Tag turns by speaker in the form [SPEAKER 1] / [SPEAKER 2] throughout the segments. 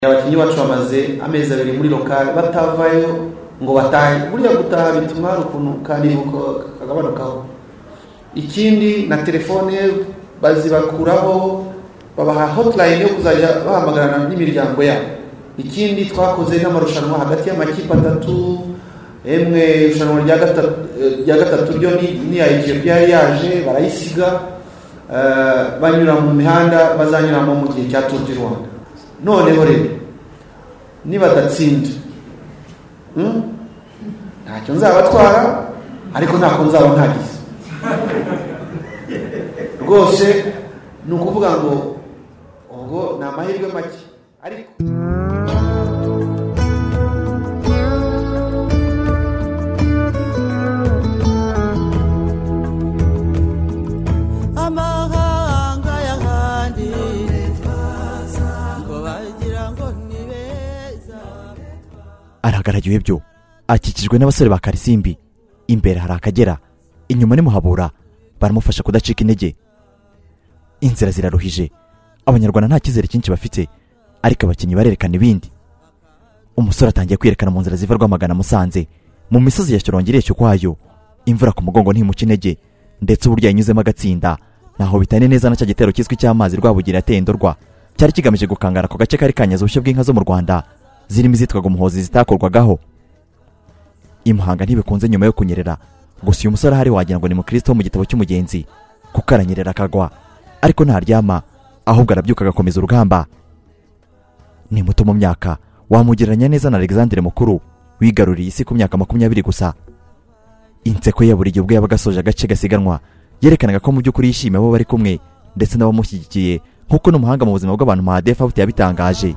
[SPEAKER 1] abakinnyi bacu bamaze amezi abiri muri lokale batavayo ngo batahe. Buriya gutaha bituma ukuntu kanibuko kagabanukaho. Ikindi na telefone bazibakuraho, babaha hotline yo kuzajya bahamagarana n'imiryango yabo. Ikindi twakoze n'amarushanwa hagati y'amakipe atatu, emwe irushanwa rya gatatu ryo ni ya Ethiopia yaje barayisiga, banyura mu mihanda bazanyuramo mu gihe cya Tour du Rwanda. Noneho rero niba datsinda ntacyo nzabatwara, ariko ntako nzaba ntagize rwose. Ni ukuvuga ngo ubwo ni amahirwe make, ariko
[SPEAKER 2] amahanga y'ahandi ngo bagira ngo ni beza.
[SPEAKER 3] Aragaragiwe byo akikijwe n'abasore ba Karisimbi. Imbere hari Akagera, inyuma ni Muhabura, baramufasha kudacika intege. Inzira ziraruhije, abanyarwanda nta kizere cyinshi bafite, ariko abakinnyi barerekana ibindi. Umusore atangiye kwerekana mu nzira ziva Rwamagana Musanze, mu misozi ya Shyorongereye cyo kwayo, imvura ku mugongo ntimuca intege, ndetse uburyo yanyuzemo agatsinda naho bitane neza na cya gitero cyiswe cy'amazi Rwabugira atendorwa, cyari kigamije gukangara ko gace kari kanyaza ubushyo bw'inka zo mu Rwanda zirimo izitwaga umuhozi zitakorwagaho. Imuhanga ntibikunze nyuma yo kunyerera, gusa uyu musore hari wagira ngo ni mu Kristo mu gitabo cy'umugenzi, kuko aranyerera akagwa, ariko ntaryama, ahubwo arabyuka agakomeza urugamba. Ni muto mu myaka, wamugereranya neza na Alexandre Mukuru wigaruriye isi ku myaka 20 gusa. Inseko ya buri gihe ubwo yabagasoje agace gasiganwa yerekanaga ko mu by'ukuri yishimiye abo bari kumwe ndetse n'abamushyigikiye, nkuko n'umuhanga mu buzima bw'abantu Mahadefa Buti yabitangaje.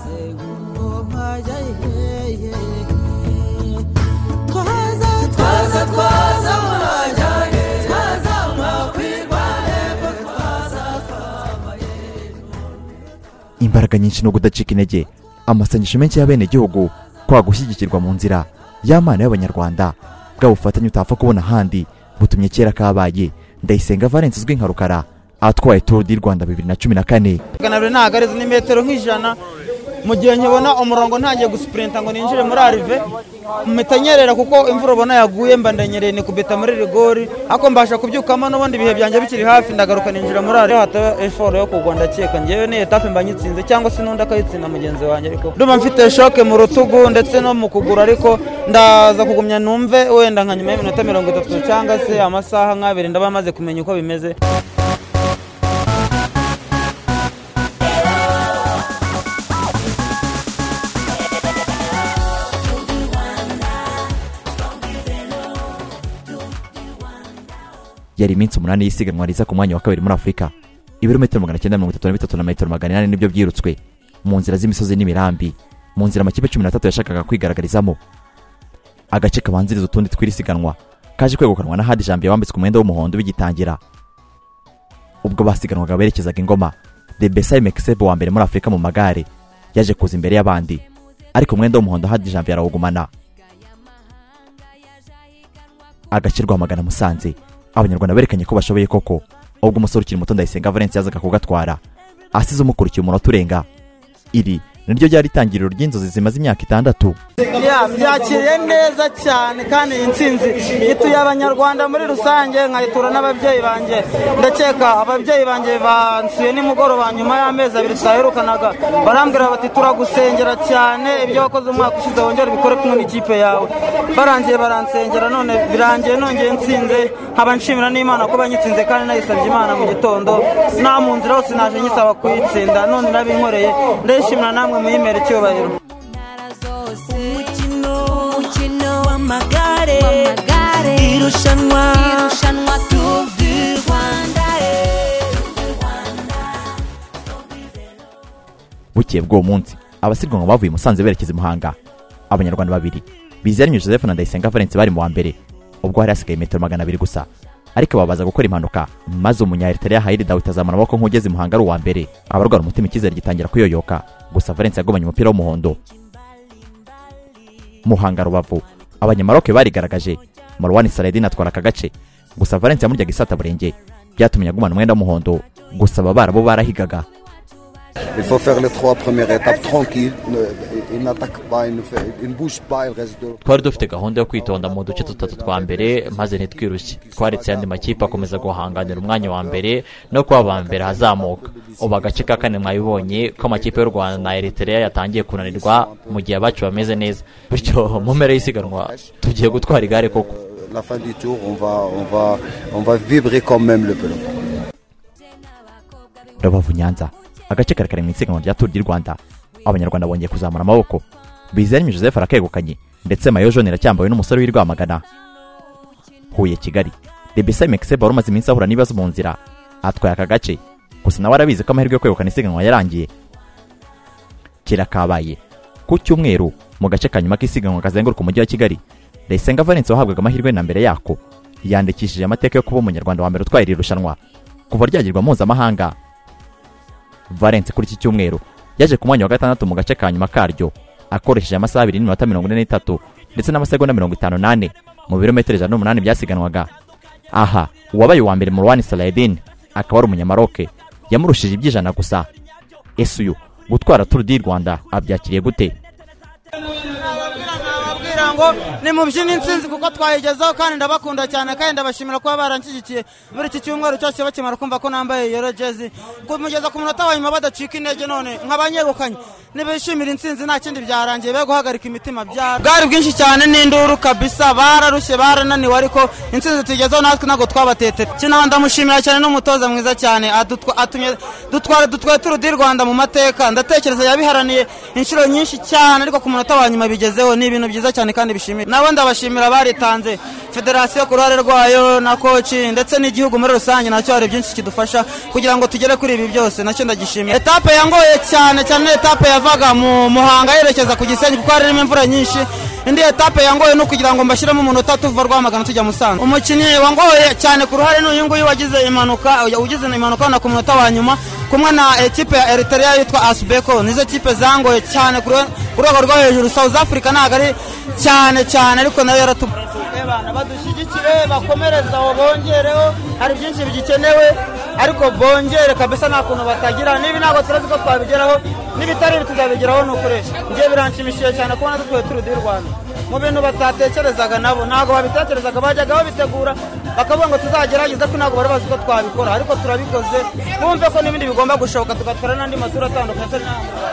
[SPEAKER 3] Imbaraga nyinshi no kudacika intege, amasengesho menshi y'abene gihugu kwa gushyigikirwa mu nzira y'Imana y'Abanyarwanda, bwa bufatanye utapfa kubona handi butumye kera kabaye. Ndayisenga Valence uzwi nka Rukara atwaye Tour du Rwanda 2014.
[SPEAKER 2] Ganabire ntagareze ni metero nk'ijana, mu gihe nkibona umurongo ntagiye gusprinta ngo ninjire muri Arrive, mpitanyerera kuko imvura ubona yaguye mba ndanyereye ni kubita muri rigori, ako mbasha kubyukamo n'ubundi bihe byanjye bikiri hafi, ndagaruka ninjira muri Arrive. Hata effort yo kugwa ndakeka ngewe ni etape mbanyitsinze cyangwa se n'undi akayitsinda mugenzi wanjye, ariko ndumva mfite shock mu rutugu ndetse no mu kugura, ariko ndaza kugumya numve wenda nka nyuma y'iminota 30 cyangwa se amasaha nk'abiri ndaba maze kumenya uko bimeze. Yari iminsi 8 y'isiganwa riza ku mwanya wa kabiri muri Afrika. Ibirometero 933 na metero 800 nibyo byirutswe mu nzira z'imisozi n'imirambi, mu nzira amakipe 13 yashakaga kwigaragarizamo. Agace kabanziriza utundi tw'irisiganwa kaje kwegukanwa na Hadi Jambier wambitswe umwenda w'umuhondo bigitangira. Ubwo basiganwaga berekezaga Ingoma, The Besai Mekisebo wa mbere muri Afrika mu magare yaje kuza imbere y'abandi, ariko umwenda w'umuhondo Hadi Jambier arawugumana. Agace Rwamagana Musanze, abanyarwanda berekanye ko bashoboye koko, ubwo umusore ukiri muto Ndayisenga Valence yazaga kugatwara asize umukurikiye umunota urenga. Iri niryo ryari itangiriro ry'inzozi zimaze imyaka 6. Byakiriye neza cyane, kandi intsinzi ituye abanyarwanda muri rusange, nkayitura n'ababyeyi banjye. Ndakeka ababyeyi banjye bansuye nimugoroba nyuma y'amezi 2 twaherukanaga, barambwira bati turagusengera cyane, ibyo wakoze umwaka ushize wongera bikore kumwe n'ikipe yawe. Barangiye baransengera, none birangiye nongeye nsinze, nkaba nshimira n'Imana ko banyitsinze, kandi nayisabye Imana mu gitondo nta mu nzira hose naje nyisaba kuyitsinda, none nabinkoreye. Ndashimira namwe muyimere cyubahiro. Umukino w'amagare irushanwa Tour du Rwanda. Bukeye bw'uwo munsi abasiganwa bavuye Musanze berekeza Muhanga. Abanyarwanda babiri Biziyaremye Joseph na Ndayisenga Valence bari mu wa mbere, ubwo hari hasigaye metero 200 gusa, ariko babaza gukora impanuka, maze umunya-Eritrea Haile Dawit azamana amaboko nk'ugeze Muhanga ari uwa mbere. Abarwara umutima ikizere gitangira kuyoyoka, gusa Valence yagomanye umupira w'umuhondo. Muhanga Rubavu, abanyamaroke barigaragaje, Marwan Saladin atwara akagace, gusa Valence yamuryaga isata burenge, byatumye agumana umwenda w'umuhondo, gusa babara bo barahigaga.
[SPEAKER 4] Il faut faire les 3 premières étapes tranquille, il n'attaque pas, il ne bouge pas, il reste de.
[SPEAKER 5] Twari dufite gahunda yo kwitonda mu duce tutatu twa mbere maze ntitwirushye. Twaretse yandi makipe akomeza guhanganira umwanya wa mbere no kuba aba mbere hazamuka. Ubu agace ka kane mwabibonye ko amakipe y'u Rwanda na Eritrea yatangiye kunanirwa mu gihe abacu bameze neza. Bityo mu mpera y'isiganwa tugiye gutwara igare koko.
[SPEAKER 4] La fin du tour, on va vibrer quand même le peloton.
[SPEAKER 3] Rubavu Nyanza agace karekare mu isiganwa rya Tour du Rwanda abanyarwanda bongeye kuzamura amaboko. Bizarre Joseph arakegukanye ndetse Mayo Jaune iracyambawe n'umusore w'i Rwamagana. Huye Kigali Debesay Mexeba umaze iminsi ahura n'ibibazo mu nzira atwaye aka gace gusa nawe arabizi ko amahirwe yo kwegukana isiganwa yarangiye. Kirakabaye ku cyumweru mu gace kanyuma k'isiganwa kazenguruka umujyi wa Kigali Ndayisenga Valence wahabwaga amahirwe na mbere yako yandikishije amateka yo kuba umunyarwanda wa mbere utwaye iri rushanwa kuva ryagirwa mpuzamahanga. Valence kuri iki cyumweru yaje ku mwanya wa gatandatu mu gace kanyuma karyo akoresheje amasaha 2:43 ndetse n'amasegonda 58 mu birometero 108 byasiganwaga. Aha uwabaye wa mbere mu Rwanda Saladin akaba ari umunyamaroke yamurushije ibyijana gusa. Esuyu gutwara Tour du Rwanda abyakiriye gute?
[SPEAKER 6] ngo ni mu byini insinzi kuko twayigezaho kandi ndabakunda cyane kandi ndabashimira kuba baranshyigikiye muri iki cyumweru cyose bakimara kumva ko nambaye yero jezi kumugeza ku munota wa nyuma badacika intege none nk'abanyegukanye nibishimira insinzi nta kindi byarangiye be guhagarika imitima bwari bwinshi cyane n'induru kabisa bararushye barananiwe ariko insinzi tugezeho natwe ntago twabatetera kinaho ndamushimira cyane n'umutoza mwiza cyane atumye dutware Tour du Rwanda mu mateka ndatekereza yabiharaniye inshuro nyinshi cyane ariko ku munota wa nyuma bigezeho ni ibintu byiza cyane kandi bishimira nawe ndabashimira baritanze federasiyo ku ruhare rwayo na koci ndetse n'igihugu muri rusange nacyo hari byinshi kidufasha kugira ngo tugere kuri ibi byose nacyo ndagishimira. Etape yangoye cyane cyane etape yavaga mu Muhanga yerekeza ku Gisenyi kuko harimo imvura nyinshi. Indi etape yangoye no kugira ngo mbashiremo umunota tuva Rwamagana tujya Musanze. Umukinnyi wangoye cyane ku ruhare n'uyu nguyu wagize impanuka na ku munota wa nyuma kumwe na ekipe ya Eritrea yitwa Asbeko nizo ekipe zangoye cyane ku rwego rwo hejuru. South Africa ntago ari cyane ariko nayo yaratubana badushyigikire bakomereza aho bongereho hari byinshi bigikenewe ariko bongere kabisa nta kuntu batagira nibi ntago turazi ko twabigeraho n'ibitari tuzabigeraho n'ukoresha ngiye biranshimishije cyane kubona dutwaye Tour du Rwanda mu bintu batatekerezaga nabo ntago babitekerezaga bajyaga babitegura bakavuga ngo tuzagerageza ko ntago bari bazi ko twabikora ariko turabikoze bumve ko n'ibindi bigomba gushoboka tugatwara n'andi matura atandukanye.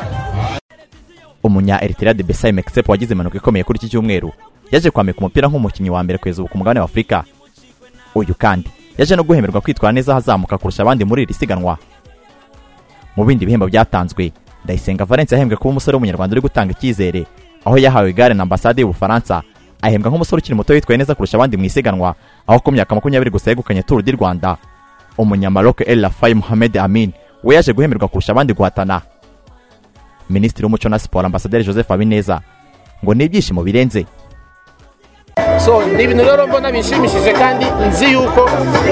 [SPEAKER 3] Umunya Eritrea Debesay Mexeba wagize impanuka ikomeye kuri iki cyumweru yaje kwambika umupira nk'umukinnyi wa mbere kweza ku mugabane wa Afurika. Uyu kandi yaje no guhemerwa kwitwara neza hazamuka kurusha abandi muri iri siganwa. Mu bindi bihembo byatanzwe Ndayisenga Valence yahembwe kuba umusore w'umunyarwanda uri gutanga icyizere aho yahawe igare na ambasade y'Ubufaransa ahembwa nk'umusore ukiri muto witwaye neza kurusha abandi mu isiganwa aho ku myaka 20 gusa yegukanye Tour du Rwanda. Umunyamaroc El Rafai Mohamed Amin we yaje guhemerwa kurusha abandi guhatana. Minisitiri w'umuco na siporo Ambasaderi Joseph Habineza ngo n'ibyishimo birenze.
[SPEAKER 7] So ni ibintu rero mbona bishimishije kandi nzi yuko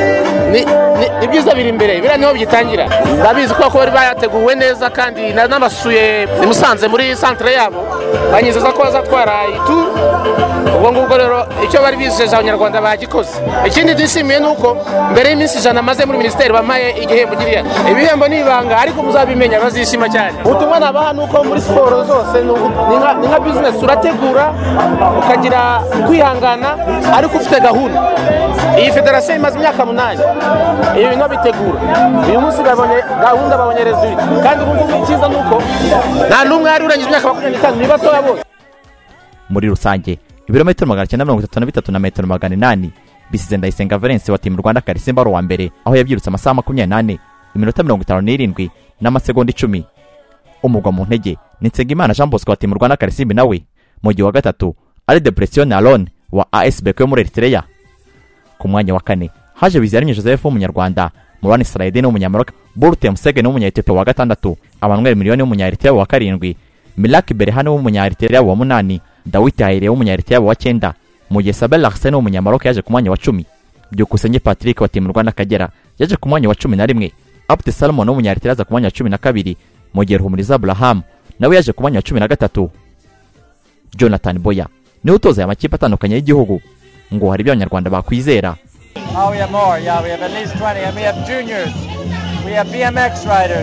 [SPEAKER 7] ni byiza biri imbere bira niho bigitangira. Ndabizi ko bari bayateguwe neza kandi n'amasuye Musanze muri centre yabo banyizeza ko bazatwara Tour. Ubwo ngubwo rero icyo bari bizeje abanyarwanda bagikoze. Ikindi dishimiye nuko mbere y'iminsi 100 maze muri ministeri bamaye igihembo giriya. Ibihembo nibanga ariko muzabimenya bazishima cyane. Ubutumwa nabaha nuko muri siporo zose ni nka business urategura ukagira kwihangana ariko ufite gahunda. Iyi federasiyo imaze imyaka 8 ibi bintu bitegura uyu munsi babone gahunda babonye result kandi ubu icyiza nuko nta numwe ari urangije imyaka 25 ni batoya bose.
[SPEAKER 3] Muri rusange ibirometero 933 na metero 800 bisize Ndayisenga Valence wa Team Rwanda Karisimba wa mbere aho yabyirutse amasaha 28 iminota 57 n'amasegonda 10. Umugwa mu ntege Nitsengimana Jean Bosco wa Team Rwanda Karisimbi nawe mu gihe wa gatatu ari Depression Alone wa ASBK yo muri Eritrea. Ku mwanya wa kane haje Bizarre Joseph w'umunyarwanda, Murani Saladin w'umunyamaroc, Bolte Musegene w'umunya-Ethiopia wa gatandatu, Emmanuel Miliyoni w'umunya-Eritrea wa karindwi, Milaki Berehane w'umunya-Eritrea wa 8, Dawiti Haire w'umunya-Eritrea wa 9, Mugesabel Larsen w'umunyamaroc yaje ku mwanya wa 10. Byukusenge Patrick wa Team Rwanda Kagera yaje ku mwanya wa 11. Abte Salomon w'umunya-Eritrea aza ku mwanya wa 12. Mugihe Humuriza Abraham nawe yaje ku mwanya wa 13. Jonathan Boya ni utoza amakipe atandukanye y'igihugu ngo hari by'abanyarwanda bakwizera.
[SPEAKER 8] We have more, we have at least 20 and we have juniors, we have BMX riders,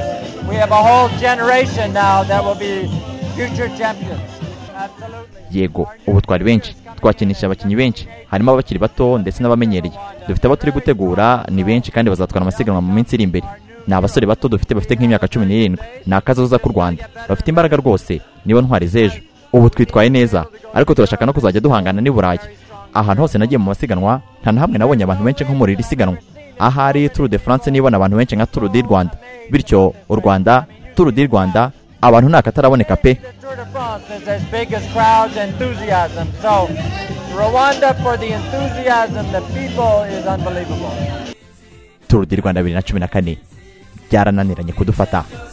[SPEAKER 8] we have a whole generation now that will be future champions.
[SPEAKER 2] Yego ubu twari benshi twakinisha abakinnyi benshi harimo abakiri bato ndetse n'abamenyereye dufite abo turi gutegura ni benshi kandi bazatwara amasiganwa mu minsi iri imbere ni abasore bato dufite bafite nk'imyaka 17 ni akazoza k'u Rwanda bafite imbaraga rwose nibo ntwari z'ejo ubu twitwaye neza ariko turashaka no kuzajya duhangana n'i Burayi ahantu hose nagiye mu masiganwa nta na hamwe nabonye abantu benshi nko muri iri siganwa ahari Tour de France nibona abantu benshi nka Tour du Rwanda bityo u Rwanda Tour du Rwanda abantu nakataraboneka pe.
[SPEAKER 8] Tour de France is as big as crowds and enthusiasm. So Rwanda, for the enthusiasm, the people is unbelievable.
[SPEAKER 2] Tour du Rwanda 2014 byarananiranye kudufata